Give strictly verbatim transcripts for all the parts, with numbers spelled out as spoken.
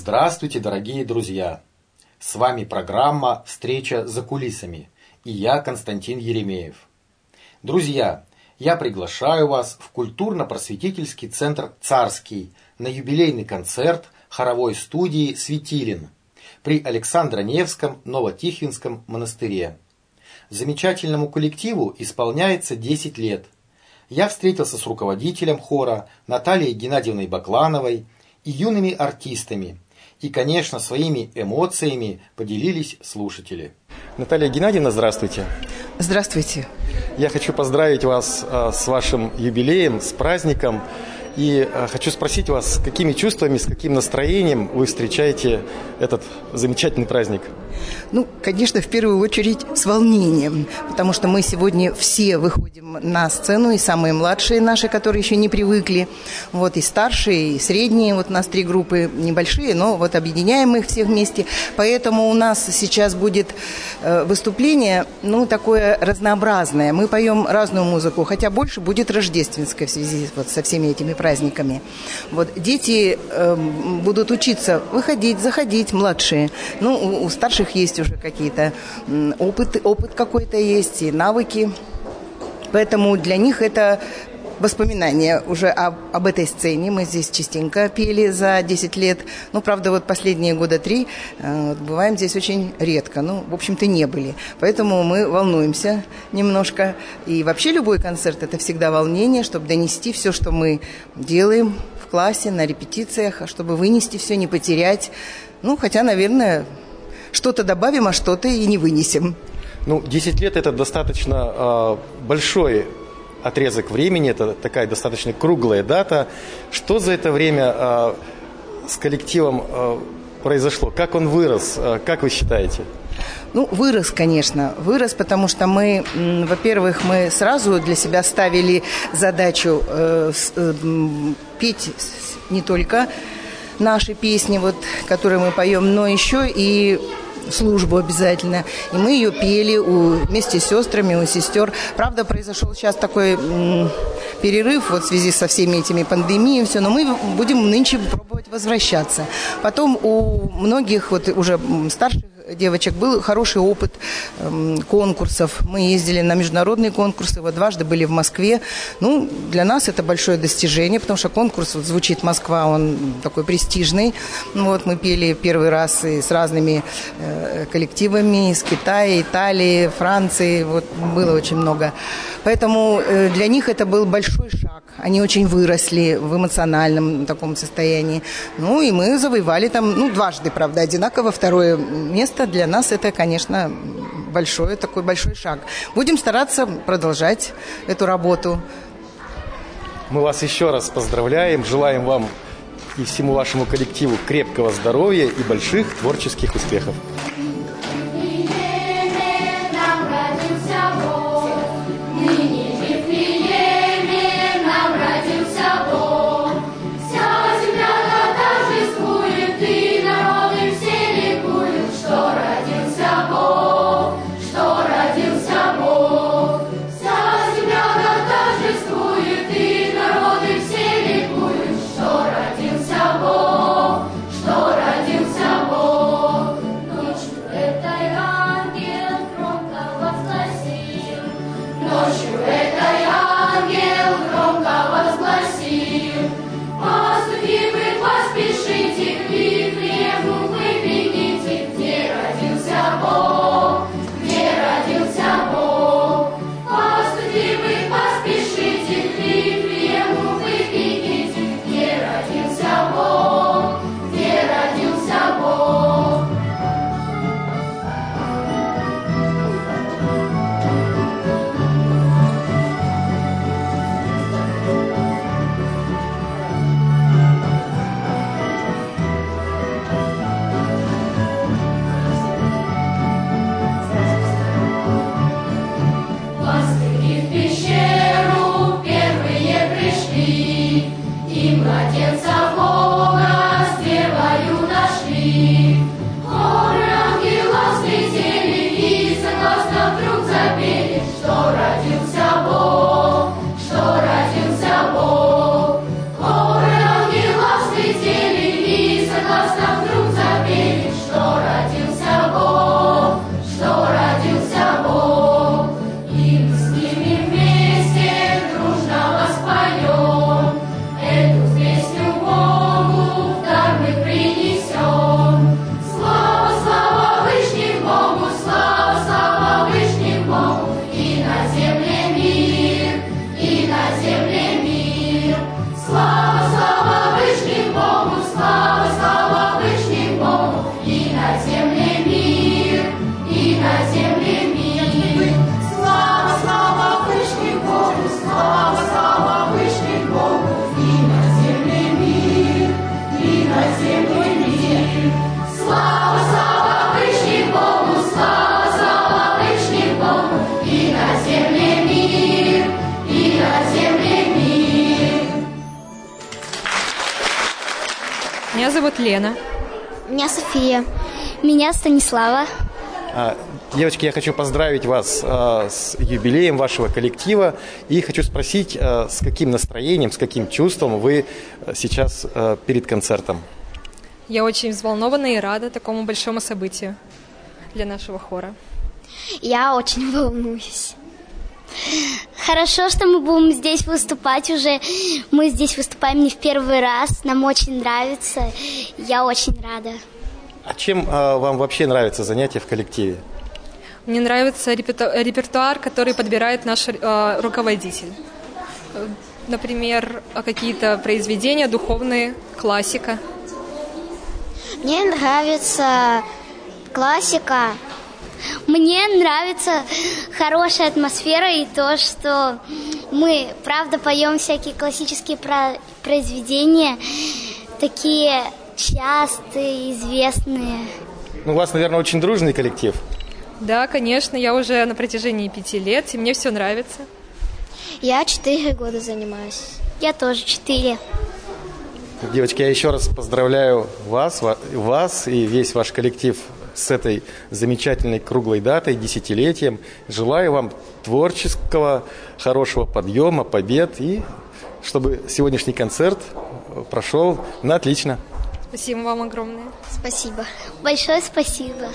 Здравствуйте, дорогие друзья! С вами программа «Встреча за кулисами» и я, Константин Еремеев. Друзья, я приглашаю вас в культурно-просветительский центр «Царский» на юбилейный концерт хоровой студии «Светилин» при Александро-Невском Новотихвинском монастыре. Замечательному коллективу исполняется десять лет. Я встретился с руководителем хора Натальей Геннадьевной Баклановой и юными артистами. И, конечно, своими эмоциями поделились слушатели. Наталья Геннадьевна, здравствуйте. Здравствуйте. Я хочу поздравить вас а, с вашим юбилеем, с праздником. И а, хочу спросить вас, с какими чувствами, с каким настроением вы встречаете этот замечательный праздник? Ну, конечно, в первую очередь с волнением, потому что мы сегодня все выходим на сцену, и самые младшие наши, которые еще не привыкли, вот, и старшие, и средние, вот у нас три группы небольшие, но вот объединяем их всех вместе, поэтому у нас сейчас будет э, выступление, ну, такое разнообразное, мы поем разную музыку, хотя больше будет рождественская в связи вот со всеми этими праздниками. Вот, дети э, будут учиться выходить, заходить, младшие, ну, у, у старших есть уже какие-то опыт, опыт какой-то есть и навыки. Поэтому для них это воспоминания уже об, об этой сцене. Мы здесь частенько пели за десять лет. Ну, правда, вот последние года три э, бываем здесь очень редко. Ну, в общем-то, не были. Поэтому мы волнуемся немножко. И вообще любой концерт – это всегда волнение, чтобы донести все, что мы делаем в классе, на репетициях, чтобы вынести все, не потерять. Ну, хотя, наверное, что-то добавим, а что-то и не вынесем. Ну, десять лет – это достаточно э, большой отрезок времени, это такая достаточно круглая дата. Что за это время э, с коллективом э, произошло? Как он вырос? Э, как вы считаете? Ну, вырос, конечно, вырос, потому что мы, м, во-первых, мы сразу для себя ставили задачу э, с, э, петь не только наши песни, вот, которые мы поем, но еще и службу обязательно. И мы ее пели у, вместе с сестрами, у сестер. Правда, произошел сейчас такой м, перерыв вот, в связи со всеми этими пандемиями, все, но мы будем нынче пробовать возвращаться. Потом у многих вот уже старших девочек был хороший опыт эм, конкурсов. Мы ездили на международные конкурсы, вот дважды были в Москве. Ну, для нас это большое достижение, потому что конкурс, вот звучит Москва, он такой престижный. Ну, вот мы пели первый раз и с разными э, коллективами из Китая, Италии, Франции, вот было очень много. Поэтому э, для них это был большой шаг. Они очень выросли в эмоциональном таком состоянии. Ну, и мы завоевали там, ну, дважды, правда, одинаково второе место. Для нас это, конечно, большой, такой большой шаг. Будем стараться продолжать эту работу. Мы вас еще раз поздравляем, желаем вам и всему вашему коллективу крепкого здоровья и больших творческих успехов. зовут Лена. Меня София. Меня Станислава. А, девочки, я хочу поздравить вас а, с юбилеем вашего коллектива и хочу спросить, а, с каким настроением, с каким чувством вы сейчас а, перед концертом? Я очень взволнована и рада такому большому событию для нашего хора. Я очень волнуюсь. Хорошо, что мы будем здесь выступать уже. Мы здесь выступаем не в первый раз. Нам очень нравится. Я очень рада. А чем а, вам вообще нравится занятие в коллективе? Мне нравится репертуар, который подбирает наш э, руководитель. Например, какие-то произведения духовные, классика. Мне нравится классика. Мне нравится хорошая атмосфера и то, что мы, правда, поем всякие классические произведения, такие частые, известные. Ну, у вас, наверное, очень дружный коллектив. Да, конечно, я уже на протяжении пяти лет, и мне все нравится. Я четыре года занимаюсь. Я тоже четыре. Девочки, я еще раз поздравляю вас, вас и весь ваш коллектив с этой замечательной круглой датой, десятилетием. Желаю вам творческого, хорошего подъема, побед и чтобы сегодняшний концерт прошел на отлично. Спасибо вам огромное. Спасибо. Большое спасибо.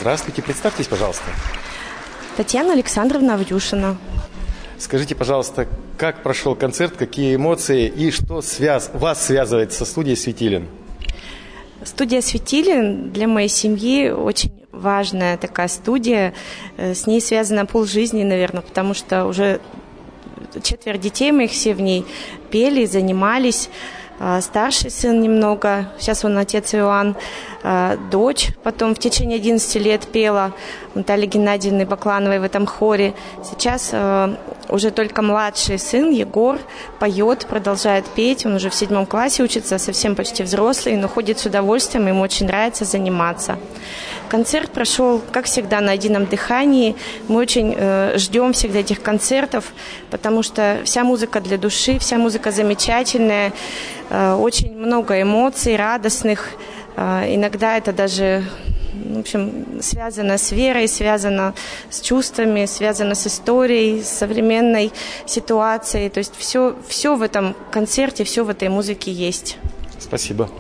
Здравствуйте, представьтесь, пожалуйста. Татьяна Александровна Авдюшина. Скажите, пожалуйста, как прошел концерт, какие эмоции и что связ... вас связывает со студией «Светилин»? Студия «Светилин» для моей семьи очень важная такая студия. С ней связано полжизни, наверное, потому что уже четверо детей моих все в ней пели, занимались. Старший сын немного, сейчас он отец Иоанн, дочь потом в течение одиннадцати лет пела Натальи Геннадьевны Баклановой в этом хоре. Сейчас уже только младший сын Егор поет, продолжает петь, он уже в седьмом классе учится, совсем почти взрослый, но ходит с удовольствием, ему очень нравится заниматься. Концерт прошел, как всегда, на едином дыхании. Мы очень э, ждем всегда этих концертов, потому что вся музыка для души, вся музыка замечательная, э, очень много эмоций радостных. Э, иногда это даже, в общем, связано с верой, связано с чувствами, связано с историей, с современной ситуацией. То есть все, все в этом концерте, все в этой музыке есть. Спасибо.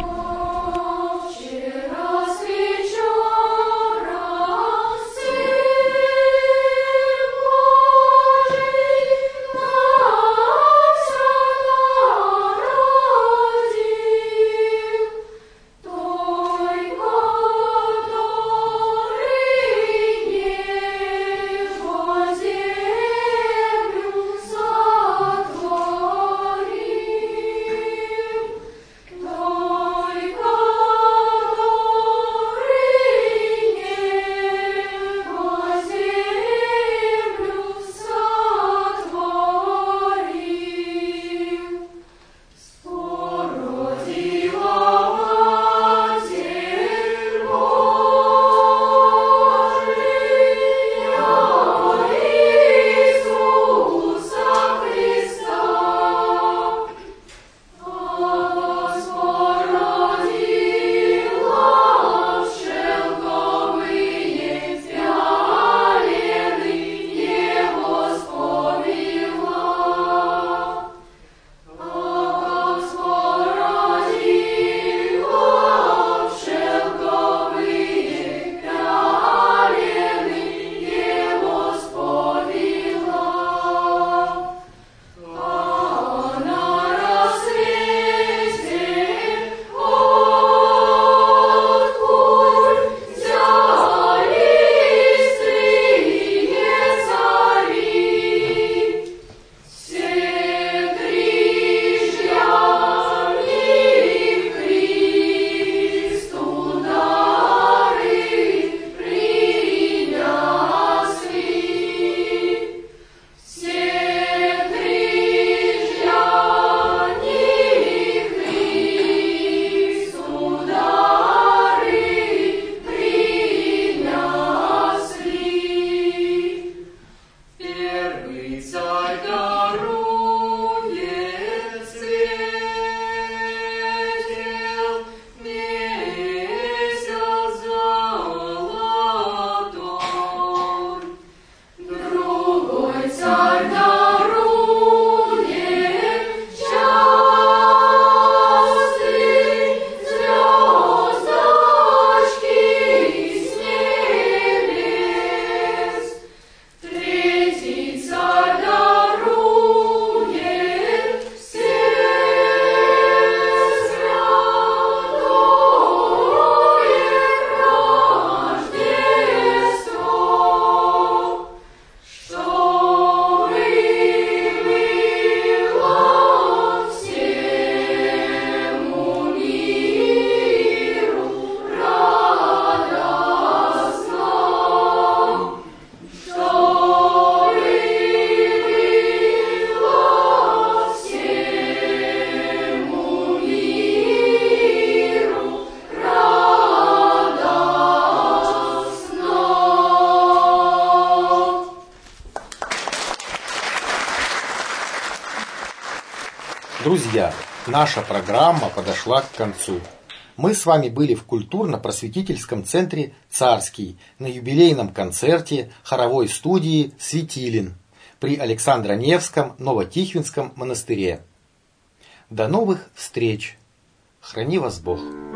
Друзья, наша программа подошла к концу. Мы с вами были в культурно-просветительском центре «Царский» на юбилейном концерте хоровой студии «Светилин» при Александро-Невском Новотихвинском монастыре. До новых встреч! Храни вас Бог!